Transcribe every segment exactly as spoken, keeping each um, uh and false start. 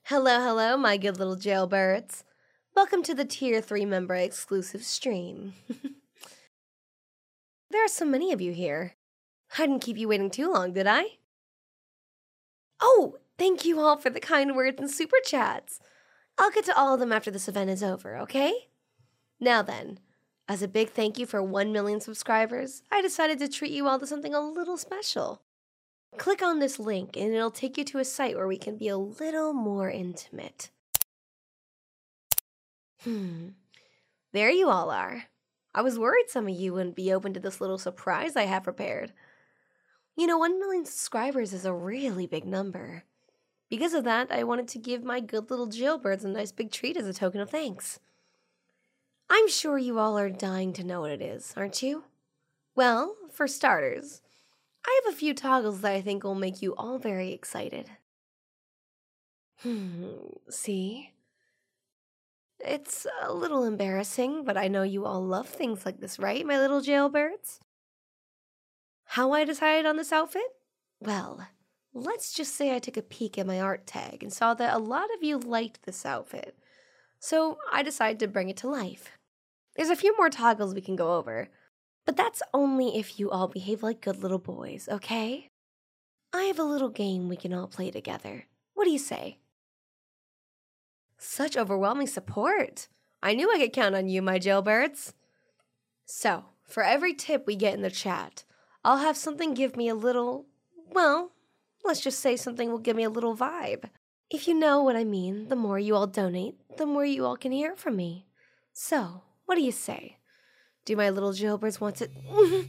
Hello, hello, my good little jailbirds. Welcome to the Tier three member exclusive stream. There are so many of you here. I didn't keep you waiting too long, did I? Oh, thank you all for the kind words and super chats. I'll get to all of them after this event is over, okay? Now then, as a big thank you for one million subscribers, I decided to treat you all to something a little special. Click on this link and it'll take you to a site where we can be a little more intimate. Hmm, there you all are. I was worried some of you wouldn't be open to this little surprise I have prepared. You know, one million subscribers is a really big number. Because of that, I wanted to give my good little jailbirds a nice big treat as a token of thanks. I'm sure you all are dying to know what it is, aren't you? Well, for starters, I have a few toggles that I think will make you all very excited. Hmm, see? It's a little embarrassing, but I know you all love things like this, right, my little jailbirds? How I decided on this outfit? Well, let's just say I took a peek at my art tag and saw that a lot of you liked this outfit. So I decided to bring it to life. There's a few more toggles we can go over, but that's only if you all behave like good little boys, okay? I have a little game we can all play together. What do you say? Such overwhelming support. I knew I could count on you, my jailbirds. So, for every tip we get in the chat, I'll have something give me a little, well, let's just say something will give me a little vibe. If you know what I mean, the more you all donate, the more you all can hear from me. So, what do you say? Do my little jailbirds want to...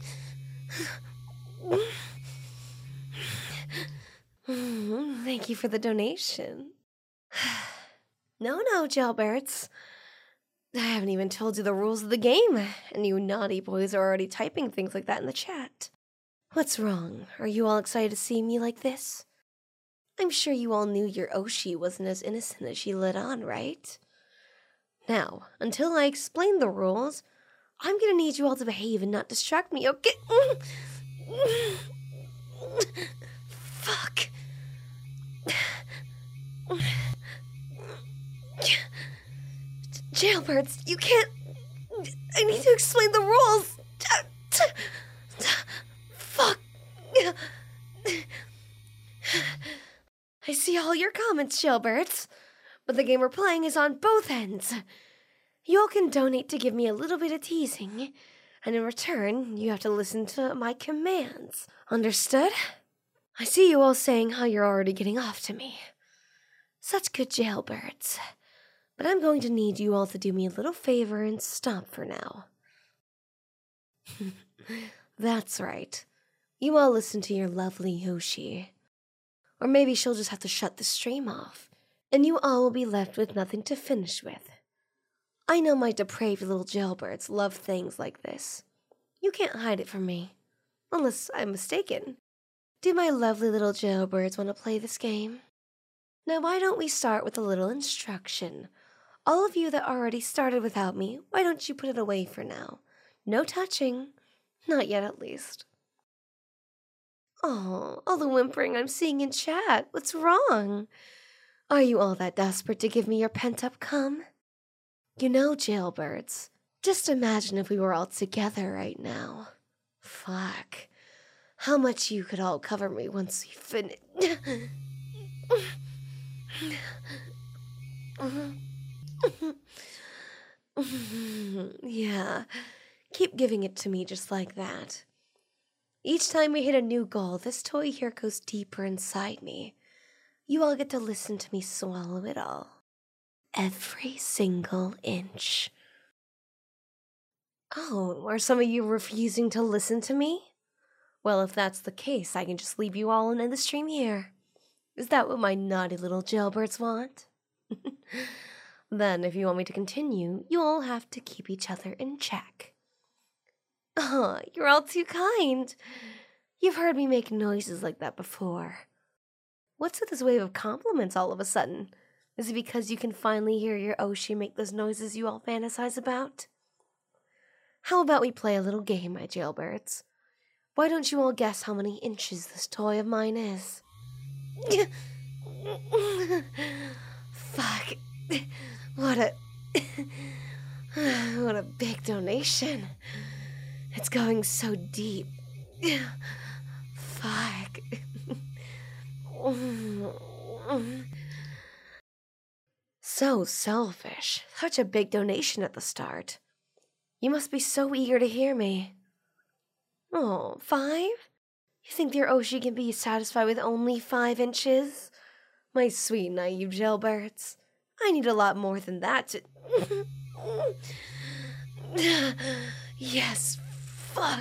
Thank you for the donation. No, no, jailbirds. I haven't even told you the rules of the game, and you naughty boys are already typing things like that in the chat. What's wrong? Are you all excited to see me like this? I'm sure you all knew your Oshi wasn't as innocent as she let on, right? Now, until I explain the rules, I'm gonna need you all to behave and not distract me, okay? Fuck. Jailbirds, you can't... I need to explain the rules. Fuck. I see all your comments, jailbirds, but the game we're playing is on both ends. You all can donate to give me a little bit of teasing, and in return, you have to listen to my commands. Understood? I see you all saying how you're already getting off to me. Such good jailbirds. But I'm going to need you all to do me a little favor and stop for now. That's right. You all listen to your lovely Yoshi. Or maybe she'll just have to shut the stream off, and you all will be left with nothing to finish with. I know my depraved little jailbirds love things like this. You can't hide it from me. Unless I'm mistaken. Do my lovely little jailbirds want to play this game? Now why don't we start with a little instruction? All of you that already started without me, why don't you put it away for now? No touching. Not yet, at least. Oh, all the whimpering I'm seeing in chat. What's wrong? Are you all that desperate to give me your pent-up cum? You know, jailbirds, just imagine if we were all together right now. Fuck. How much you could all cover me once we finish. Yeah, keep giving it to me just like that. Each time we hit a new goal, this toy here goes deeper inside me. You all get to listen to me swallow it all. Every single inch. Oh, are some of you refusing to listen to me? Well, if that's the case, I can just leave you all in the stream here. Is that what my naughty little jailbirds want? Then, if you want me to continue, you all have to keep each other in check. Oh, you're all too kind. You've heard me make noises like that before. What's with this wave of compliments all of a sudden? Is it because you can finally hear your Oshi make those noises you all fantasize about? How about we play a little game, my jailbirds? Why don't you all guess how many inches this toy of mine is? What a... what a big donation. It's going so deep. Fuck. So selfish. Such a big donation at the start. You must be so eager to hear me. Oh, five? You think your Oshi can be satisfied with only five inches? My sweet, naive jailbirds. I need a lot more than that to... Yes, fuck.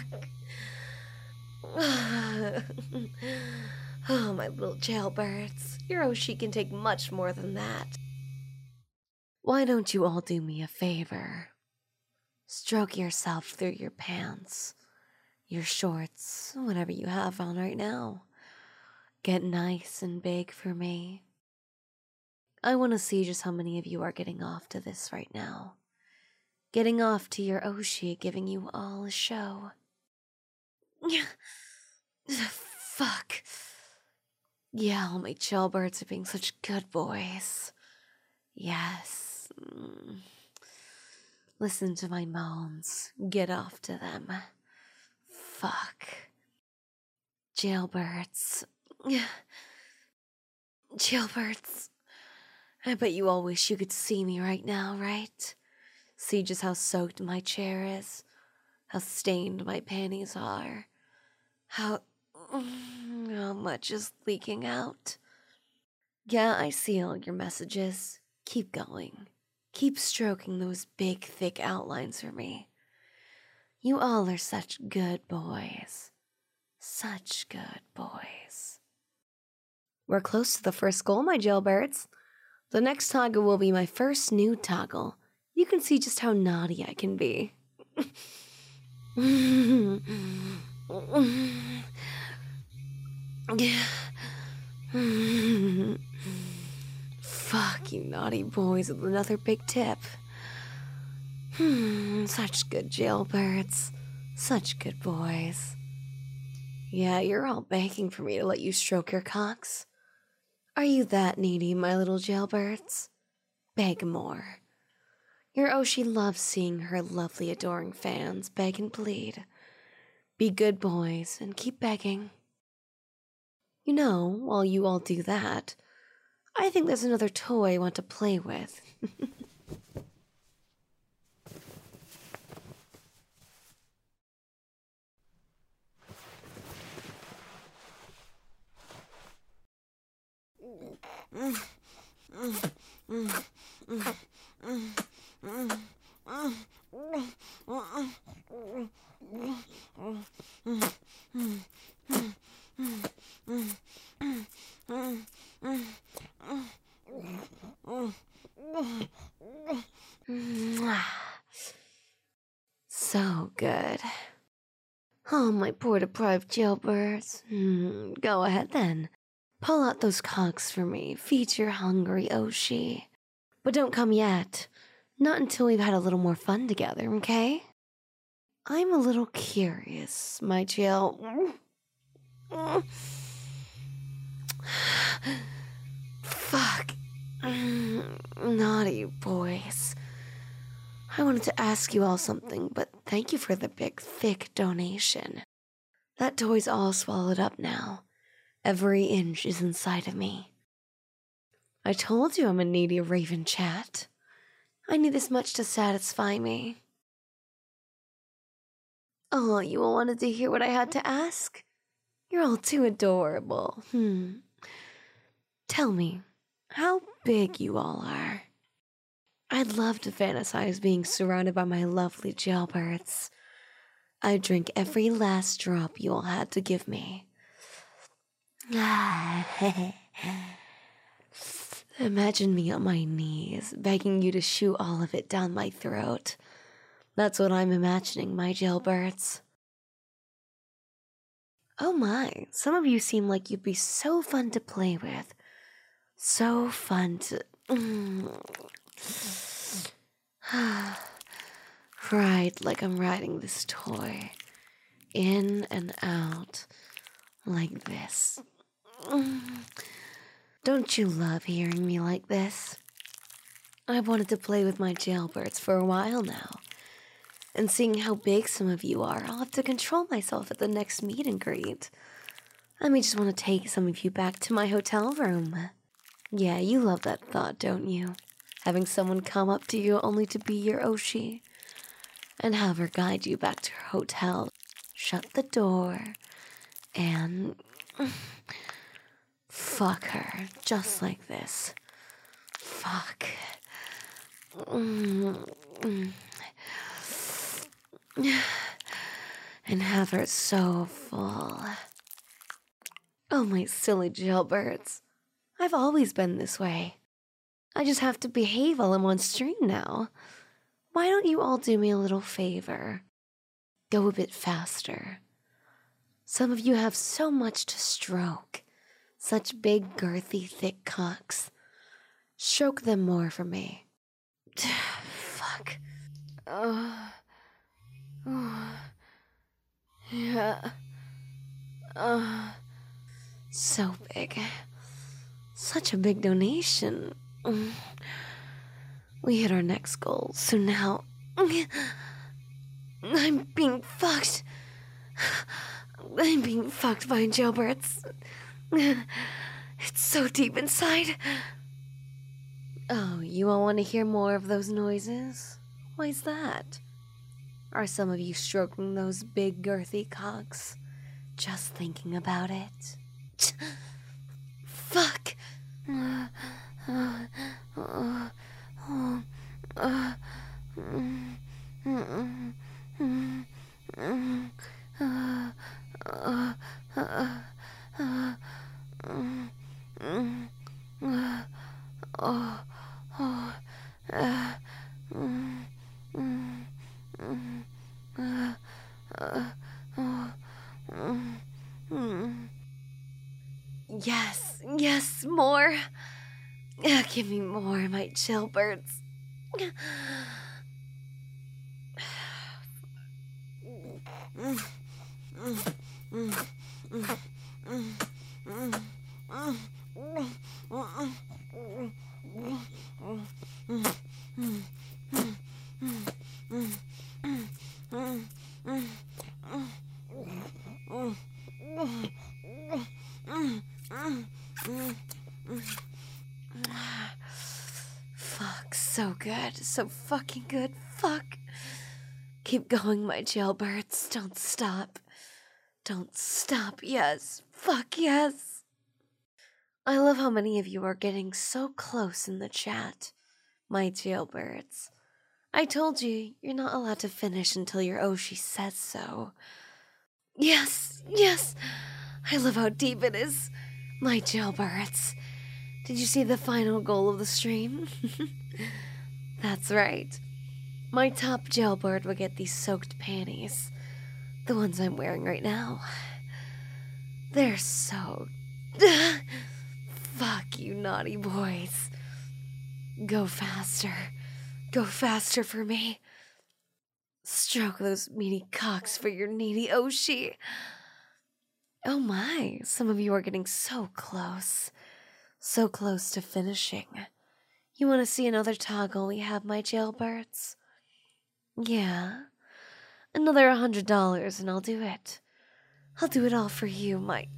Oh, my little jailbirds. Your Oshi can take much more than that. Why don't you all do me a favor? Stroke yourself through your pants, your shorts, whatever you have on right now. Get nice and big for me. I want to see just how many of you are getting off to this right now. Getting off to your Oshi giving you all a show. Fuck. Yeah, all my jailbirds are being such good boys. Yes. Mm. Listen to my moans. Get off to them. Fuck. Jailbirds. Jailbirds. I bet you all wish you could see me right now, right? See just how soaked my chair is. How stained my panties are. How... how much is leaking out. Yeah, I see all your messages. Keep going. Keep stroking those big, thick outlines for me. You all are such good boys. Such good boys. We're close to the first goal, my jailbirds. The next toggle will be my first new toggle. You can see just how naughty I can be. Fuck you naughty boys with another big tip. Hmm, such good jailbirds. Such good boys. Yeah, you're all begging for me to let you stroke your cocks. Are you that needy, my little jailbirds? Beg more. Your Oshi loves seeing her lovely, adoring fans beg and plead. Be good boys and keep begging. You know, while you all do that, I think there's another toy I want to play with. So good. Oh, my poor deprived jailbirds. Hmm, go ahead then. Pull out those cocks for me. Feed your hungry Oshi. But don't come yet. Not until we've had a little more fun together, okay? I'm a little curious, my jail... Fuck. Naughty boys. I wanted to ask you all something, but thank you for the big, thick donation. That toy's all swallowed up now. Every inch is inside of me. I told you I'm a needy raven chat. I need this much to satisfy me. Oh, you all wanted to hear what I had to ask? You're all too adorable. Hmm. Tell me, how big you all are. I'd love to fantasize being surrounded by my lovely jailbirds. I'd drink every last drop you all had to give me. Imagine me on my knees, begging you to shoot all of it down my throat. That's what I'm imagining, my jailbirds. Oh my, some of you seem like you'd be so fun to play with. So fun to... Ride like I'm riding this toy. In and out. Like this. Don't you love hearing me like this? I've wanted to play with my jailbirds for a while now. And seeing how big some of you are, I'll have to control myself at the next meet and greet. I may just want to take some of you back to my hotel room. Yeah, you love that thought, don't you? Having someone come up to you only to be your Oshi. And have her guide you back to her hotel. Shut the door. And fuck her. Just like this. Fuck. And have her so full. Oh, my silly jailbirds. I've always been this way. I just have to behave while I'm on stream now. Why don't you all do me a little favor? Go a bit faster. Some of you have so much to stroke. Such big, girthy, thick cocks. Stroke them more for me. Fuck. Uh, uh, yeah. Uh, so big. Such a big donation. We hit our next goal, so now I'm being fucked. I'm being fucked by jailbirds. It's so deep inside. Oh, you all want to hear more of those noises? Why's that? Are some of you stroking those big girthy cocks? Just thinking about it. Fuck. Uh, uh, uh, uh, uh, mm, mm, mm, mm, uh, uh, uh, uh, mm, mm, uh, oh, oh, uh, mm, mm, mm, uh, uh, oh, mm, mm. Yes, yes, more. Uh, give me more, my jailbirds. Fuck, so good, so fucking good, fuck. Keep going, my jailbirds, don't stop. Don't stop, yes, fuck yes. I love how many of you are getting so close in the chat, my jailbirds. I told you, you're not allowed to finish until your Oshi says so. Yes, yes, I love how deep it is, my jailbirds. Did you see the final goal of the stream? That's right. My top jailbird will get these soaked panties. The ones I'm wearing right now. They're so... Fuck you naughty boys. Go faster. Go faster for me. Stroke those meaty cocks for your needy Oshi. Oh my, some of you are getting so close. So close to finishing. You want to see another toggle we have, my jailbirds? Yeah. Another a hundred dollars and I'll do it. I'll do it all for you, my...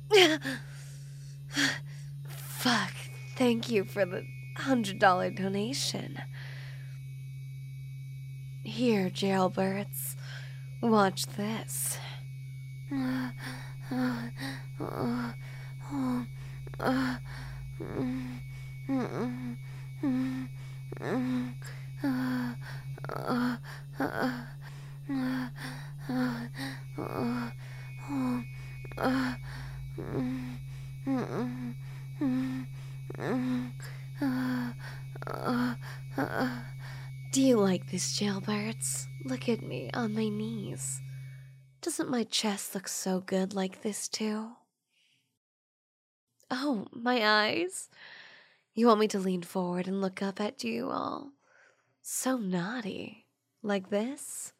Fuck, thank you for the hundred dollar donation. Here, jailbirds, watch this. Do you like this, jailbirds? Look at me on my knees. Doesn't my chest look so good like this too? Oh, my eyes? You want me to lean forward and look up at you all? So naughty. Like this?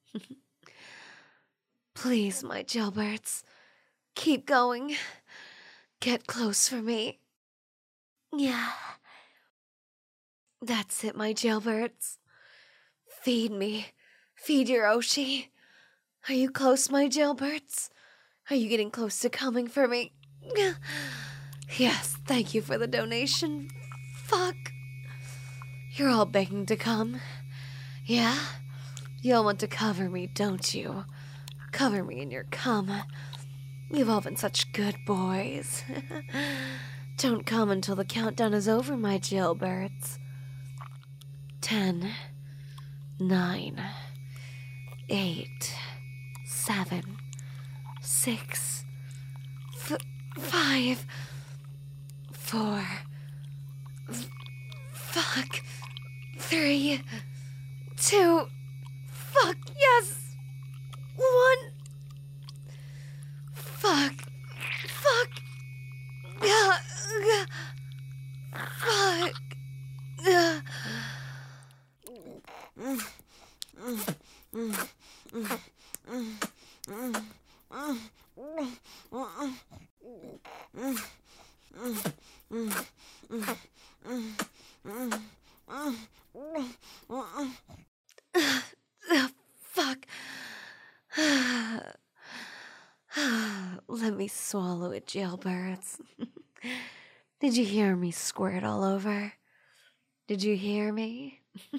Please, my jailbirds, keep going. Get close for me. Yeah. That's it, my jailbirds. Feed me. Feed your Oshi. Are you close, my jailbirds? Are you getting close to coming for me? Yes, thank you for the donation. Fuck. You're all begging to come. Yeah? You all want to cover me, don't you? Cover me in your cum. You've all been such good boys. Don't come until the countdown is over, my jailbirds. Ten, nine, eight, seven, six, f- five, four, f- fuck, three, two, fuck, yes, one, fuck, fuck, uh, uh, fuck, uh. Fuck. Let me swallow it, jailbirds. Did you hear me squirt all over? Did you hear me?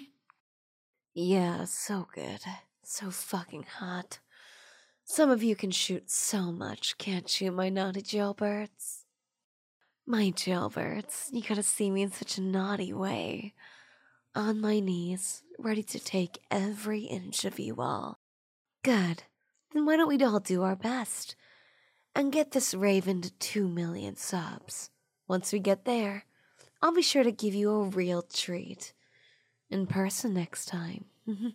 Yeah, so good. So fucking hot. Some of you can shoot so much, can't you, my naughty jailbirds? My jailbirds, you gotta see me in such a naughty way. On my knees, ready to take every inch of you all. Good. Then why don't we all do our best and get this raven to two million subs? Once we get there, I'll be sure to give you a real treat. In person next time.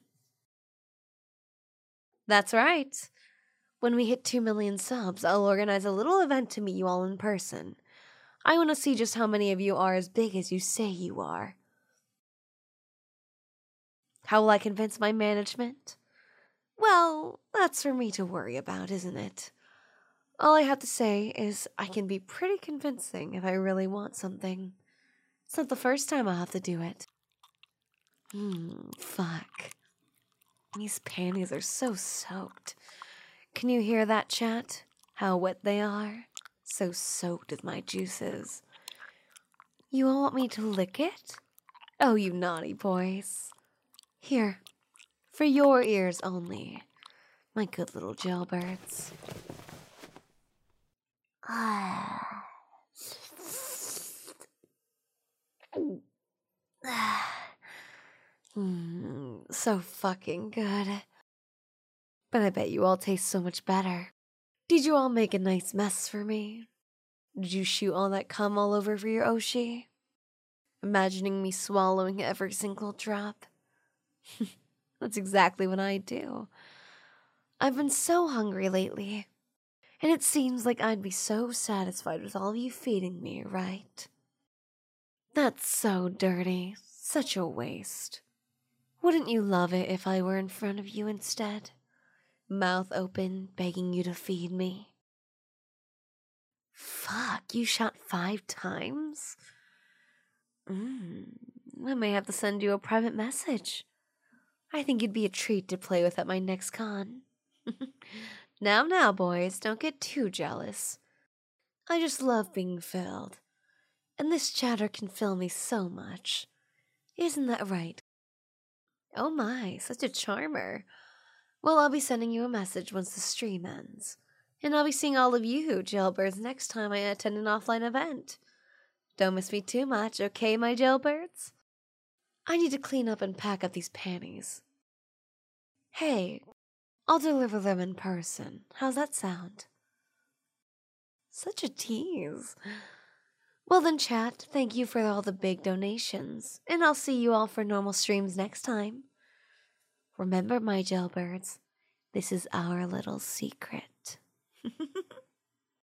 That's right. When we hit two million subs, I'll organize a little event to meet you all in person. I want to see just how many of you are as big as you say you are. How will I convince my management? Well, that's for me to worry about, isn't it? All I have to say is I can be pretty convincing if I really want something. It's not the first time I'll have to do it. Hmm, fuck. These panties are so soaked. Can you hear that, chat? How wet they are? So soaked with my juices. You all want me to lick it? Oh, you naughty boys. Here, for your ears only, my good little jailbirds. Ah. mm, so fucking good. But I bet you all taste so much better. Did you all make a nice mess for me? Did you shoot all that cum all over for your Oshi? Imagining me swallowing every single drop? That's exactly what I do. I've been so hungry lately, and it seems like I'd be so satisfied with all of you feeding me, right? That's so dirty. Such a waste. Wouldn't you love it if I were in front of you instead? Mouth open, begging you to feed me? Fuck, you shot five times? Mmm, I may have to send you a private message. I think you'd be a treat to play with at my next con. Now, now, boys, don't get too jealous. I just love being filled. And this chatter can fill me so much. Isn't that right? Oh my, such a charmer. Well, I'll be sending you a message once the stream ends. And I'll be seeing all of you, jailbirds, next time I attend an offline event. Don't miss me too much, okay, my jailbirds? I need to clean up and pack up these panties. Hey, I'll deliver them in person. How's that sound? Such a tease. Well then, chat, thank you for all the big donations, and I'll see you all for normal streams next time. Remember, my jailbirds, this is our little secret.